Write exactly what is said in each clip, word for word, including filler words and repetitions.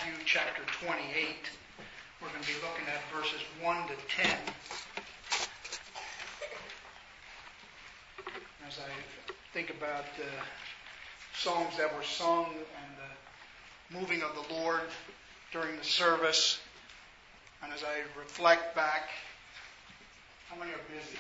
Matthew chapter twenty-eight. We're going to be looking at verses one to ten. As I think about the songs that were sung and the moving of the Lord during the service, and as I reflect back, how many are busy?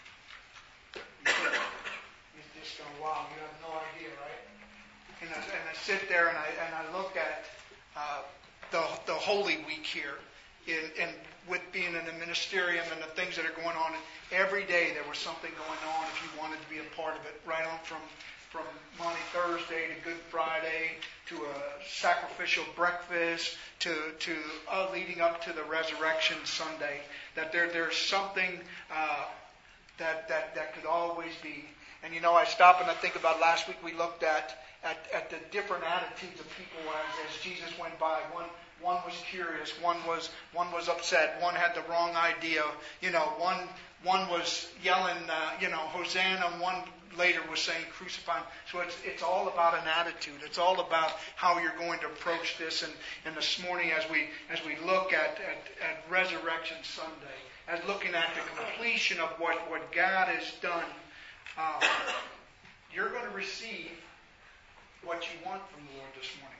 You just go, wow, you have no idea, right? And I, and I sit there and I and I look at uh, the the Holy Week here, in, and with being in the ministerium and the things that are going on. And every day there was something going on if you wanted to be a part of it. Right on from from Maundy Thursday to Good Friday to a sacrificial breakfast to to uh, leading up to the Resurrection Sunday. That there there's something uh, that that that could always be. And you know, I stop and I think about last week we looked at. At, at the different attitudes of people as, as Jesus went by. One one was curious, one was one was upset, one had the wrong idea. You know, one one was yelling, uh, you know, Hosanna, and one later was saying crucify him. So it's it's all about an attitude. It's all about how you're going to approach this. And, and this morning, as we as we look at, at, at Resurrection Sunday, as looking at the completion of what, what God has done, uh, you're going to receive what you want from the Lord this morning.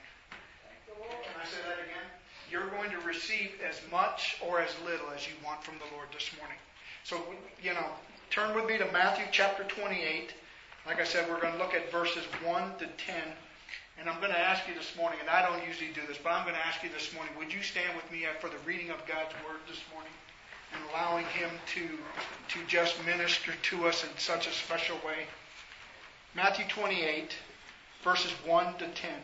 Can I say that again? You're going to receive as much or as little as you want from the Lord this morning. So, you know, turn with me to Matthew chapter twenty-eight. Like I said, we're going to look at verses one to ten. And I'm going to ask you this morning, and I don't usually do this, but I'm going to ask you this morning, would you stand with me for the reading of God's Word this morning and allowing Him to, to just minister to us in such a special way? Matthew twenty-eight. Verses one to ten.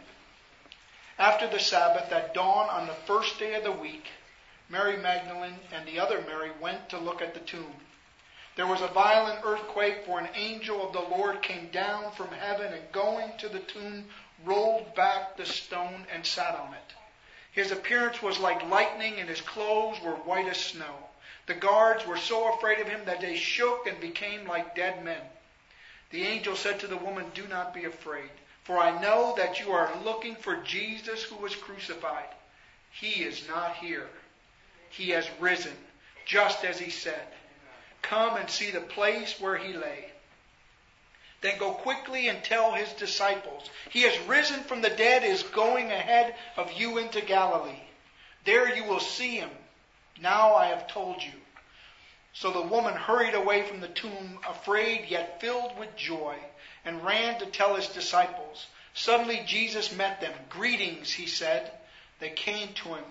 After the Sabbath, at dawn on the first day of the week, Mary Magdalene and the other Mary went to look at the tomb. There was a violent earthquake, for an angel of the Lord came down from heaven and going to the tomb, rolled back the stone and sat on it. His appearance was like lightning, and his clothes were white as snow. The guards were so afraid of him that they shook and became like dead men. The angel said to the woman, "Do not be afraid. For I know that you are looking for Jesus who was crucified. He is not here. He has risen, just as he said. Come and see the place where he lay. Then go quickly and tell his disciples, he has risen from the dead, is going ahead of you into Galilee. There you will see him. Now I have told you." So the woman hurried away from the tomb, afraid yet filled with joy, and ran to tell his disciples. Suddenly Jesus met them. "Greetings," he said. They came to him,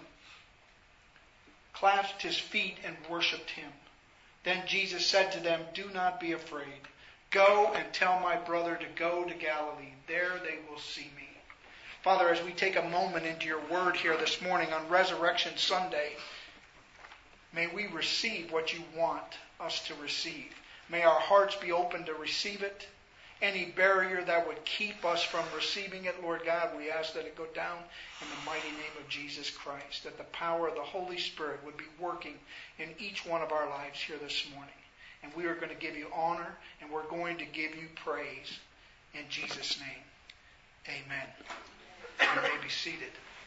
clasped his feet, and worshipped him. Then Jesus said to them, "Do not be afraid. Go and tell my brother to go to Galilee. There they will see me." Father, as we take a moment into your word here this morning on Resurrection Sunday, may we receive what you want us to receive. May our hearts be open to receive it. Any barrier that would keep us from receiving it, Lord God, we ask that it go down in the mighty name of Jesus Christ, that the power of the Holy Spirit would be working in each one of our lives here this morning. And we are going to give you honor, and we're going to give you praise in Jesus' name. Amen. You may be seated.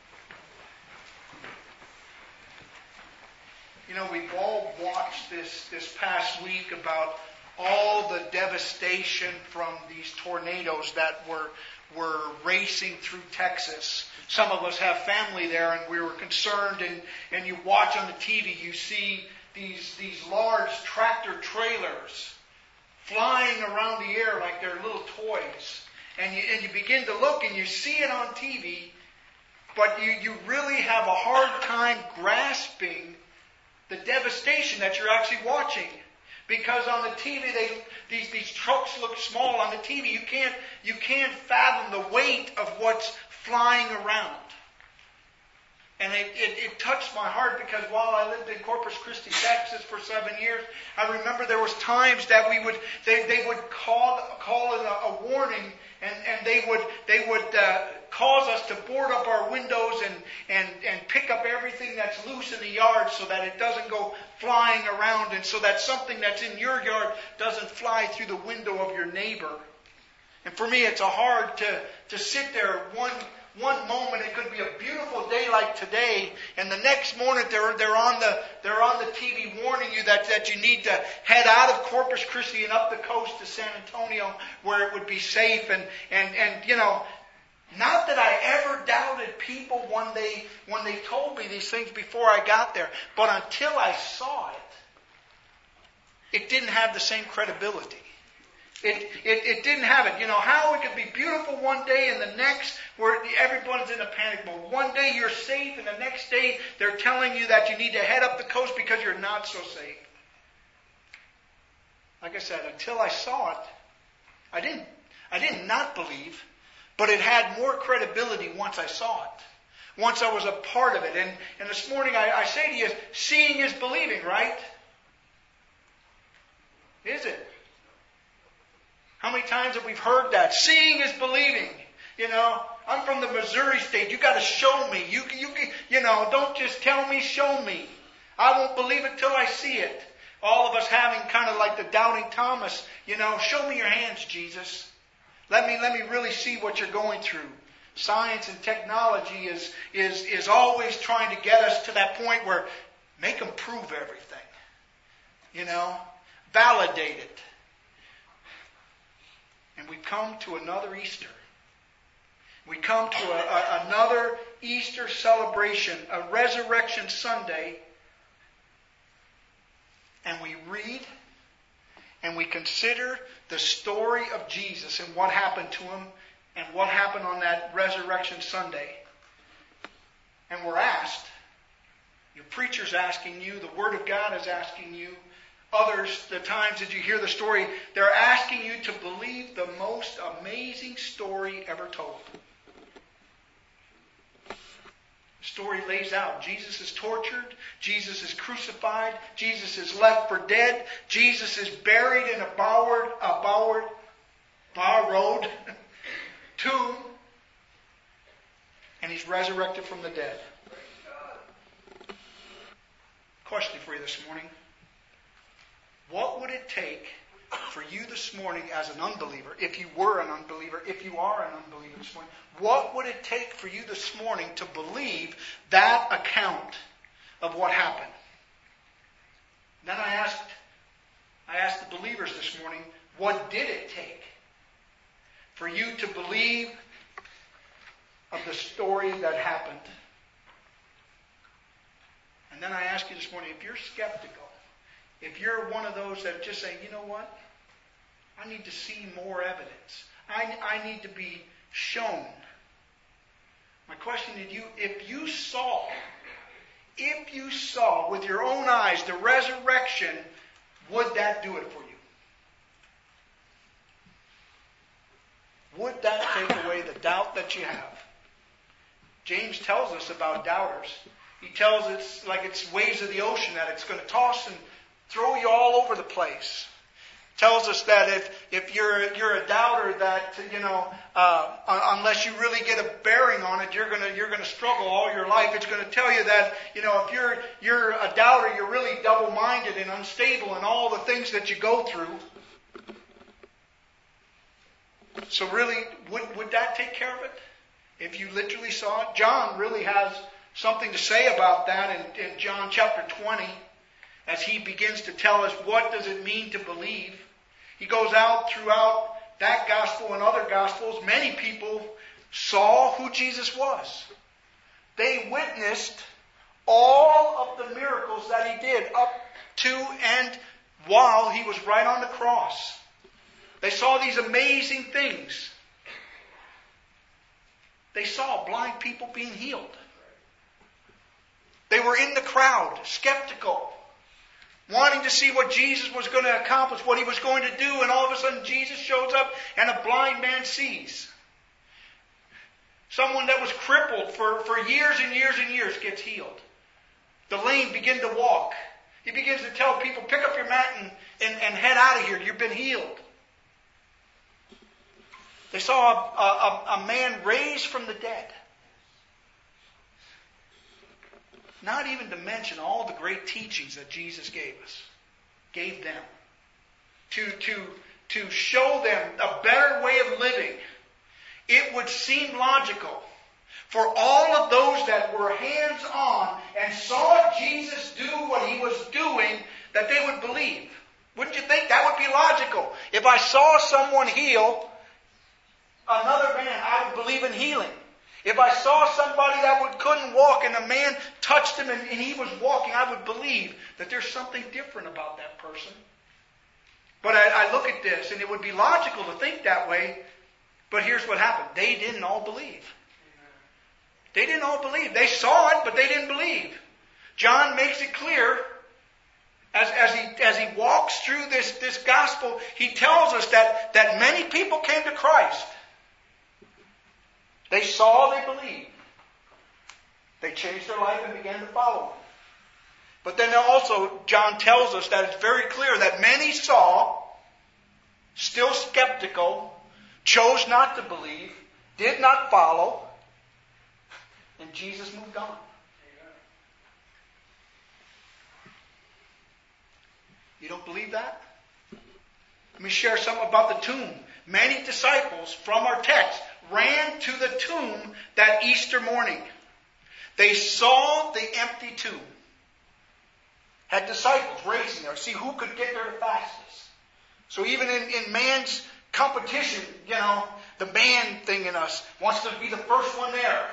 You know, we've all watched this, this past week about all the devastation from these tornadoes that were were racing through Texas. Some of us have family there, and we were concerned. And, and you watch on the T V, you see these these large tractor trailers flying around the air like they're little toys. And you and you begin to look, and you see it on T V, but you you really have a hard time grasping the devastation that you're actually watching. Because on the T V, they, these these trucks look small. On the T V, you can't you can't fathom the weight of what's flying around. And it, it, it touched my heart because while I lived in Corpus Christi, Texas for seven years, I remember there was times that we would they, they would call call in a, a warning, and, and they would they would uh, cause us to board up our windows and, and, and pick up everything that's loose in the yard so that it doesn't go flying around, and so that something that's in your yard doesn't fly through the window of your neighbor. And for me, it's a hard to, to sit there one one moment. It could be a beautiful day day like today, and the next morning they're they're on the they're on the T V warning you that, that you need to head out of Corpus Christi and up the coast to San Antonio where it would be safe. And and, and you know, not that I ever doubted people when they when they told me these things before I got there, but until I saw it, it didn't have the same credibility. It, it it didn't have it. You know, how it could be beautiful one day and the next where everyone's in a panic mode. One day you're safe and the next day they're telling you that you need to head up the coast because you're not so safe. Like I said, until I saw it, I didn't I didn't not believe, but it had more credibility once I saw it. Once I was a part of it. And, and this morning I, I say to you, seeing is believing, right? Is it? How many times have we heard that? Seeing is believing. You know, I'm from the Missouri state. You got to show me. You, you, you know, don't just tell me, show me. I won't believe it till I see it. All of us having kind of like the doubting Thomas. You know, show me your hands, Jesus. Let me, let me really see what you're going through. Science and technology is, is, is always trying to get us to that point where make them prove everything. You know, validate it. And we come to another Easter. We come to a, a, another Easter celebration, a Resurrection Sunday, and we read and we consider the story of Jesus and what happened to him and what happened on that Resurrection Sunday. And we're asked, your preacher's asking you, the Word of God is asking you, others, the times that you hear the story, they're asking you to believe the most amazing story ever told. The story lays out, Jesus is tortured, Jesus is crucified, Jesus is left for dead, Jesus is buried in a bowered, a bowered, borrowed tomb, and he's resurrected from the dead. Question for you this morning. What would it take for you this morning as an unbeliever, if you were an unbeliever, if you are an unbeliever this morning, what would it take for you this morning to believe that account of what happened? Then I asked, I asked the believers this morning, what did it take for you to believe of the story that happened? And then I ask you this morning, if you're skeptical, if you're one of those that just say, you know what? I need to see more evidence. I, I need to be shown. My question to you, if you saw, if you saw with your own eyes the resurrection, would that do it for you? Would that take away the doubt that you have? James tells us about doubters. He tells us like it's waves of the ocean, that it's going to toss and throw you all over the place. Tells us that if if you're you're a doubter, that you know uh, unless you really get a bearing on it, you're gonna you're gonna struggle all your life. It's going to tell you that you know if you're you're a doubter, you're really double-minded and unstable in all the things that you go through. So really, would would that take care of it? If you literally saw it, John really has something to say about that in, in John chapter twenty. As he begins to tell us what does it mean to believe. He goes out throughout that gospel and other gospels. Many people saw who Jesus was. They witnessed all of the miracles that he did up to and while he was right on the cross. They saw these amazing things. They saw blind people being healed. They were in the crowd, skeptical, wanting to see what Jesus was going to accomplish, what he was going to do, and all of a sudden Jesus shows up and a blind man sees. Someone that was crippled for, for years and years and years gets healed. The lame begin to walk. He begins to tell people, pick up your mat and, and, and head out of here. You've been healed. They saw a, a, a man raised from the dead. Not even to mention all the great teachings that Jesus gave us, gave them. To, to, to show them a better way of living. It would seem logical for all of those that that were hands-on and saw Jesus do what he was doing, that they would believe. Wouldn't you think that would be logical? If I saw someone heal another man, I would believe in healing. If I saw somebody that would, couldn't walk and a man touched him and, and he was walking, I would believe that there's something different about that person. But I, I look at this, and it would be logical to think that way, but here's what happened. They didn't all believe. They didn't all believe. They saw it, but they didn't believe. John makes it clear as, as, he, as he walks through this, this gospel, he tells us that, that many people came to Christ. They saw, they believed. They changed their life and began to follow him. But then also, John tells us that it's very clear that many saw, still skeptical, chose not to believe, did not follow, and Jesus moved on. You don't believe that? Let me share something about the tomb. Many disciples from our text ran to the tomb that Easter morning. They saw the empty tomb. Had disciples racing there. See who could get there the fastest. So even in, in man's competition, you know, the man thing in us wants to be the first one there.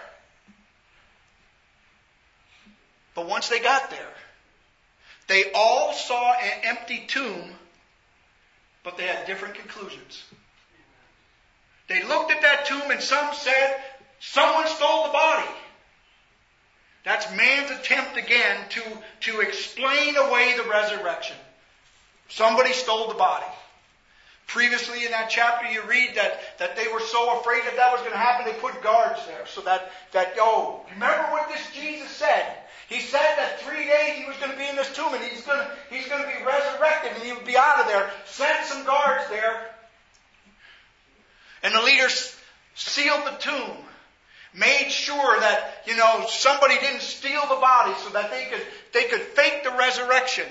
But once they got there, they all saw an empty tomb, but they had different conclusions. They looked at that tomb and some said, someone stole the body. That's man's attempt again to, to explain away the resurrection. Somebody stole the body. Previously in that chapter you read that, that they were so afraid that that was going to happen, they put guards there. So that, that, oh, remember what this Jesus said? He said that three days he was going to be in this tomb and he's going to, he's going to be resurrected and he would be out of there. Sent some guards there. And the leaders sealed the tomb. Made sure that, you know, somebody didn't steal the body so that they could, they could fake the resurrection.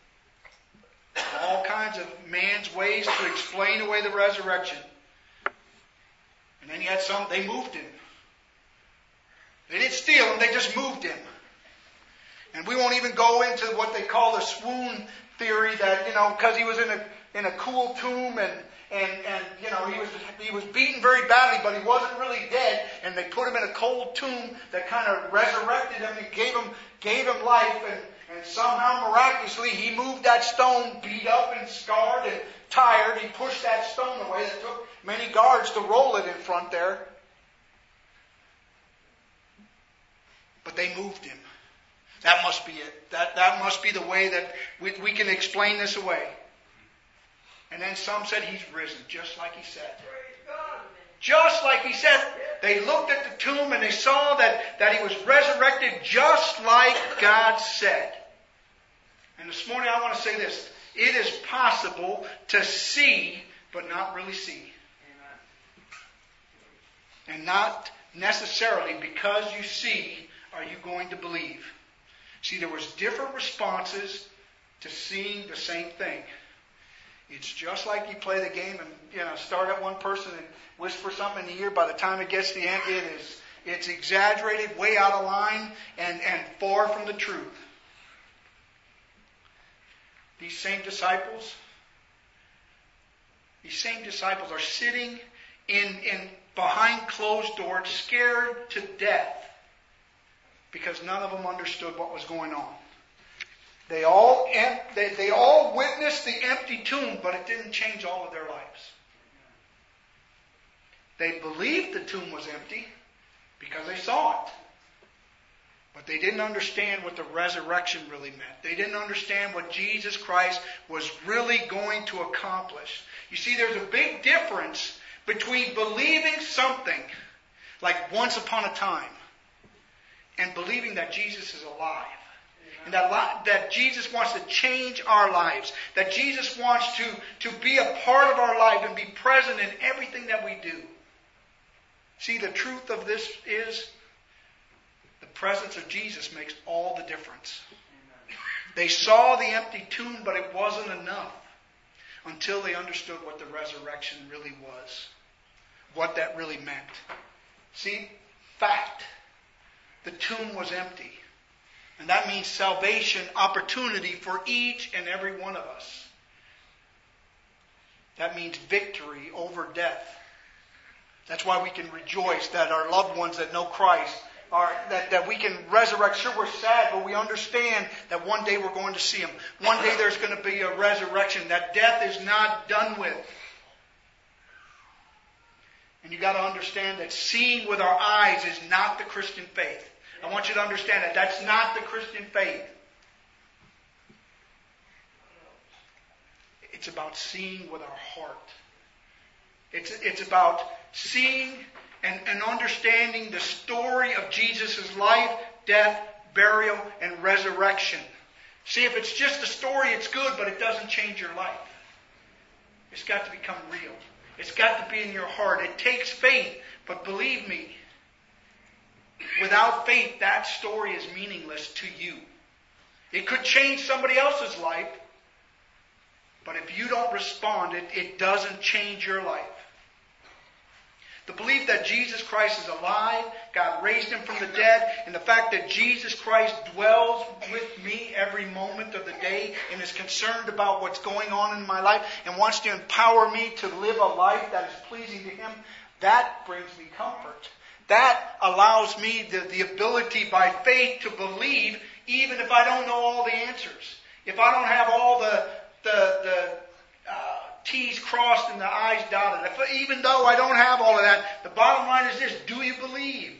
All kinds of man's ways to explain away the resurrection. And then you had some, they moved him. They didn't steal him, they just moved him. And we won't even go into what they call the swoon theory that, you know, because he was in a in a cool tomb and And, and, you know, he was he was beaten very badly, but he wasn't really dead. And they put him in a cold tomb that kind of resurrected him and gave him gave him life. And, and somehow, miraculously, he moved that stone, beat up and scarred and tired. He pushed that stone away. That took many guards to roll it in front there. But they moved him. That must be it. That, that must be the way that we, we can explain this away. And then some said he's risen, just like he said. Just like he said. They looked at the tomb and they saw that, that he was resurrected just like God said. And this morning I want to say this. It is possible to see, but not really see. Amen. And not necessarily because you see, are you going to believe. See, there was different responses to seeing the same thing. It's just like you play the game and, you know, start at one person and whisper something in the ear. By the time it gets to the end, it is it's exaggerated, way out of line, and, and far from the truth. These same disciples, these same disciples are sitting in, in behind closed doors, scared to death, because none of them understood what was going on. They all they, they all witnessed the empty tomb, but it didn't change all of their lives. They believed the tomb was empty because they saw it. But they didn't understand what the resurrection really meant. They didn't understand what Jesus Christ was really going to accomplish. You see, there's a big difference between believing something like once upon a time and believing that Jesus is alive. And that, that Jesus wants to change our lives. That Jesus wants to, to be a part of our life and be present in everything that we do. See, the truth of this is the presence of Jesus makes all the difference. They saw the empty tomb, but it wasn't enough until they understood what the resurrection really was. What that really meant. See, fact. the tomb was empty. And that means salvation, opportunity for each and every one of us. That means victory over death. That's why we can rejoice that our loved ones that know Christ are, that, that we can resurrect. Sure, we're sad, but we understand that one day we're going to see Him. One day there's going to be a resurrection, that death is not done with. And you got to understand that seeing with our eyes is not the Christian faith. I want you to understand that. That's not the Christian faith. It's about seeing with our heart. It's, it's about seeing and, and understanding the story of Jesus' life, death, burial, and resurrection. See, if it's just a story, it's good, but it doesn't change your life. It's got to become real. It's got to be in your heart. It takes faith, but believe me, without faith, that story is meaningless to you. It could change somebody else's life, but if you don't respond, it, it doesn't change your life. The belief that Jesus Christ is alive, God raised Him from the dead, and the fact that Jesus Christ dwells with me every moment of the day and is concerned about what's going on in my life and wants to empower me to live a life that is pleasing to Him, that brings me comfort. That allows me the, the ability by faith to believe even if I don't know all the answers. If I don't have all the, the, the uh, T's crossed and the I's dotted. If, even though I don't have all of that, the bottom line is this: do you believe?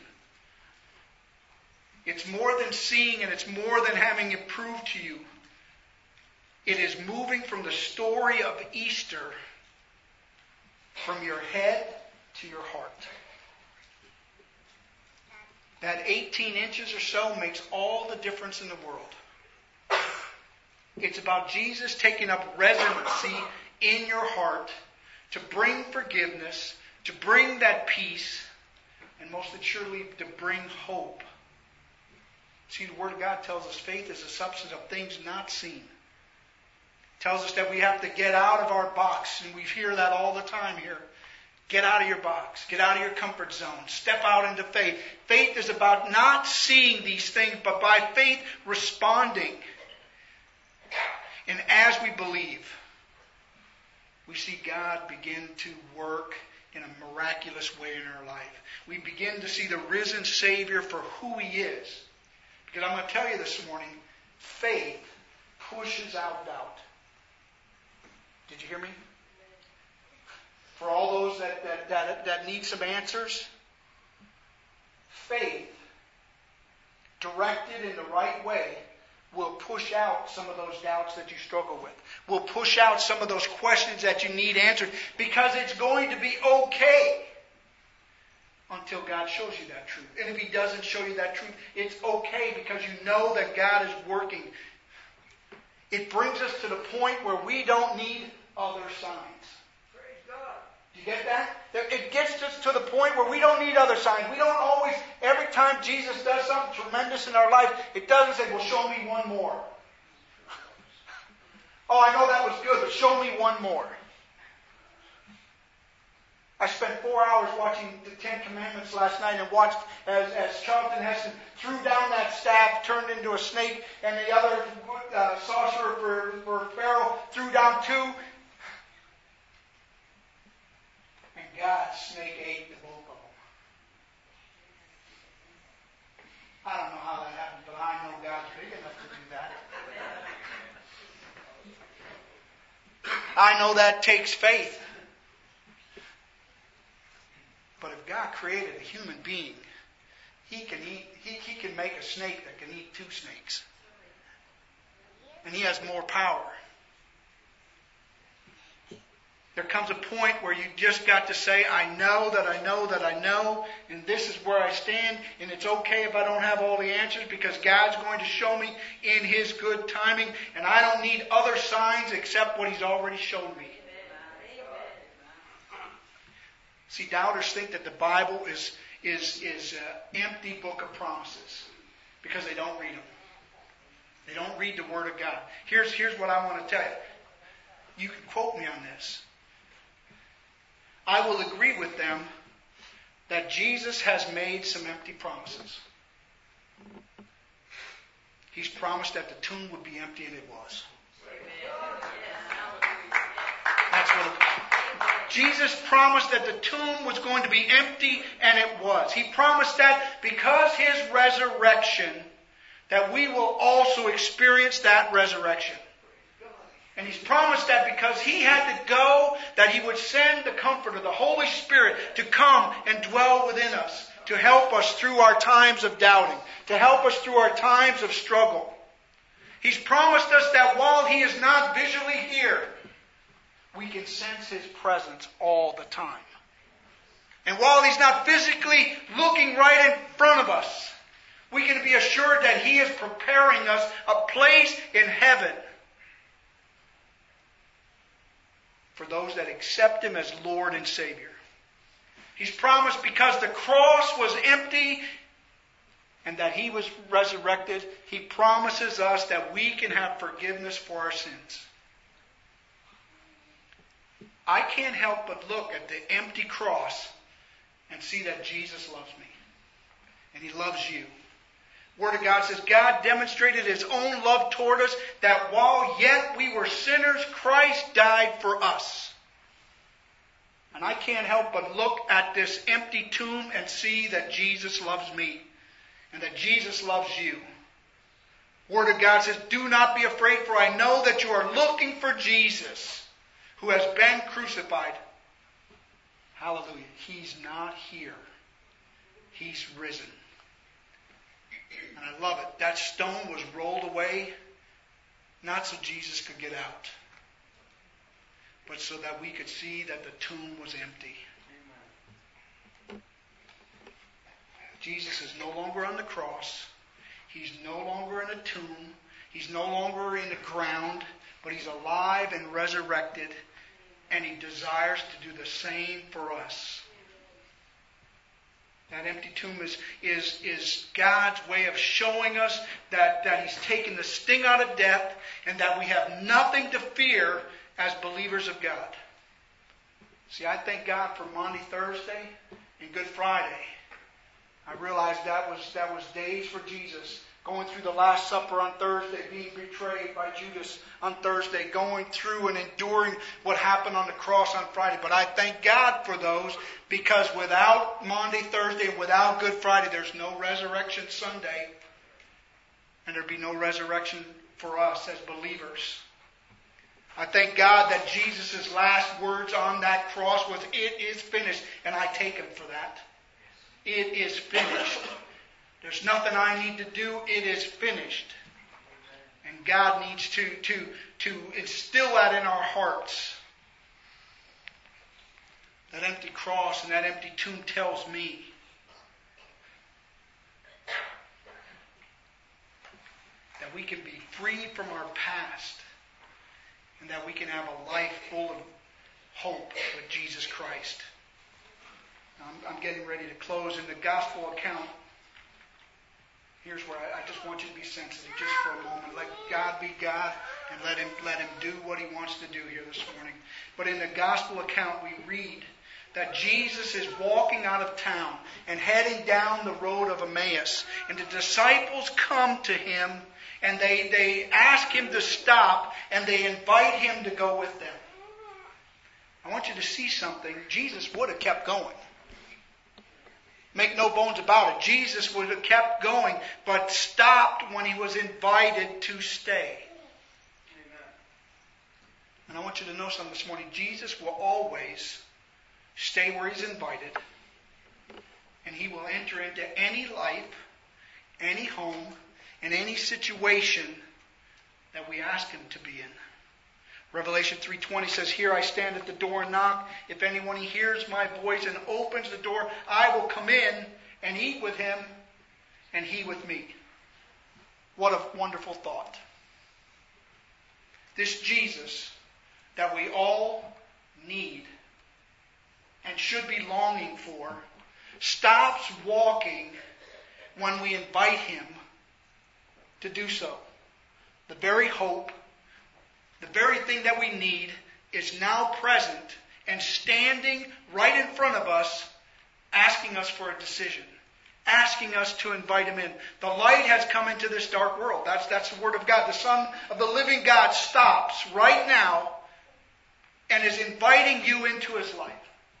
It's more than seeing, and it's more than having it proved to you. It is moving from the story of Easter from your head to your heart. That eighteen inches or so makes all the difference in the world. It's about Jesus taking up residency in your heart to bring forgiveness, to bring that peace, and most surely to bring hope. See, the Word of God tells us faith is the substance of things not seen. It tells us that we have to get out of our box, and we hear that all the time here. Get out of your box. Get out of your comfort zone. Step out into faith. Faith is about not seeing these things, but by faith responding. And as we believe, we see God begin to work in a miraculous way in our life. We begin to see the risen Savior for who He is. Because I'm going to tell you this morning, faith pushes out doubt. Did you hear me? For all those that, that, that, that need some answers, faith, directed in the right way, will push out some of those doubts that you struggle with. Will push out some of those questions that you need answered, because it's going to be okay until God shows you that truth. And if He doesn't show you that truth, it's okay, because you know that God is working. It brings us to the point where we don't need other signs. Do you get that? It gets us to the point where we don't need other signs. We don't always, every time Jesus does something tremendous in our life, it doesn't say, well, show me one more. Oh, I know that was good, but show me one more. I spent four hours watching the Ten Commandments last night and watched as, as Charlton Heston threw down that staff, turned into a snake, and the other uh, sorcerer for, for Pharaoh threw down two. God's snake ate the both of them. I don't know how that happened, but I know God's big enough to do that. I know that takes faith. But if God created a human being, He can eat. He, he can make a snake that can eat two snakes, and He has more power. There comes a point where you just got to say, I know that I know that I know, and this is where I stand, and it's okay if I don't have all the answers, because God's going to show me in His good timing, and I don't need other signs except what He's already shown me. See, doubters think that the Bible is is is an empty book of promises because they don't read them. They don't read the Word of God. Here's here's what I want to tell you. You can quote me on this. I will agree with them that Jesus has made some empty promises. He's promised that the tomb would be empty, and it was. That's what it, Jesus promised that the tomb was going to be empty, and it was. He promised that because His resurrection, that we will also experience that resurrection. And He's promised that because He had to go, that He would send the Comforter, the Holy Spirit, to come and dwell within us, to help us through our times of doubting, to help us through our times of struggle. He's promised us that while He is not visually here, we can sense His presence all the time. And while He's not physically looking right in front of us, we can be assured that He is preparing us a place in heaven for those that accept Him as Lord and Savior. He's promised because the cross was empty and that He was resurrected, He promises us that we can have forgiveness for our sins. I can't help but look at the empty cross and see that Jesus loves me. And He loves you. Word of God says, God demonstrated His own love toward us, that while yet we were sinners, Christ died for us. And I can't help but look at this empty tomb and see that Jesus loves me and that Jesus loves you. Word of God says, do not be afraid, for I know that you are looking for Jesus, who has been crucified. Hallelujah. He's not here. He's risen. And I love it. That stone was rolled away, not so Jesus could get out, but so that we could see that the tomb was empty. Amen. Jesus is no longer on the cross. He's no longer in a tomb. He's no longer in the ground, but He's alive and resurrected, and He desires to do the same for us. That empty tomb is, is, is God's way of showing us that, that He's taken the sting out of death and that we have nothing to fear as believers of God. See, I thank God for Maundy Thursday and Good Friday. I realized that was, that was days for Jesus. Going through the Last Supper on Thursday, being betrayed by Judas on Thursday, going through and enduring what happened on the cross on Friday. But I thank God for those, because without Maundy Thursday and without Good Friday, there's no Resurrection Sunday. And there'd be no resurrection for us as believers. I thank God that Jesus' last words on that cross was, "It is finished," and I take Him for that. It is finished. There's nothing I need to do. It is finished. And God needs to, to, to instill that in our hearts. That empty cross and that empty tomb tells me that we can be freed from our past and that we can have a life full of hope with Jesus Christ. I'm, I'm getting ready to close. In the gospel account, here's where I, I just want you to be sensitive just for a moment. Let God be God and let Him let Him do what He wants to do here this morning. But in the gospel account, we read that Jesus is walking out of town and heading down the road of Emmaus. And the disciples come to Him and they, they ask Him to stop and they invite Him to go with them. I want you to see something. Jesus would have kept going. Make no bones about it. Jesus would have kept going, but stopped when He was invited to stay. Amen. And I want you to know something this morning. Jesus will always stay where He's invited, and He will enter into any life, any home, and any situation that we ask Him to be in. Revelation three twenty says, "Here I stand at the door and knock. If anyone hears my voice and opens the door, I will come in and eat with him and he with me." What a wonderful thought. This Jesus that we all need and should be longing for stops walking when we invite Him to do so. The very hope, the very thing that we need is now present and standing right in front of us, asking us for a decision. asking us to invite Him in. The light has come into this dark world. That's, that's the Word of God. The Son of the living God stops right now and is inviting you into His life.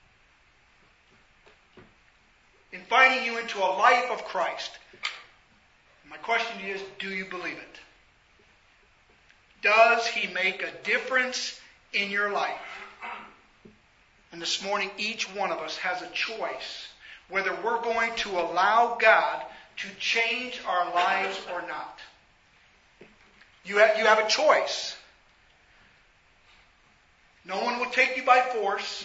Inviting you into a life of Christ. My question to you is, do you believe it? Does He make a difference in your life? And this morning, each one of us has a choice whether we're going to allow God to change our lives or not. You have, you have a choice. No one will take you by force.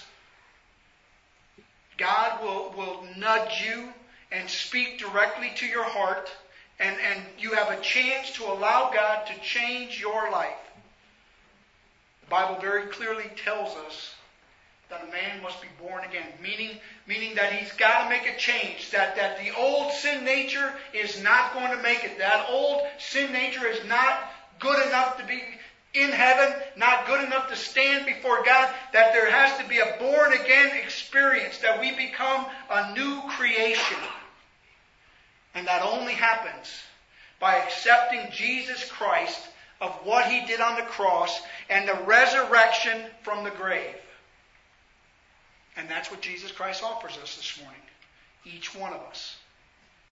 God will, will nudge you and speak directly to your heart, and, and you have a chance to allow God to change your life. The Bible very clearly tells us that a man must be born again, meaning, meaning that he's got to make a change, that, that the old sin nature is not going to make it. That old sin nature is not good enough to be in heaven, not good enough to stand before God, that there has to be a born-again experience, that we become a new creation. And that only happens by accepting Jesus Christ of what He did on the cross and the resurrection from the grave. And that's what Jesus Christ offers us this morning. Each one of us.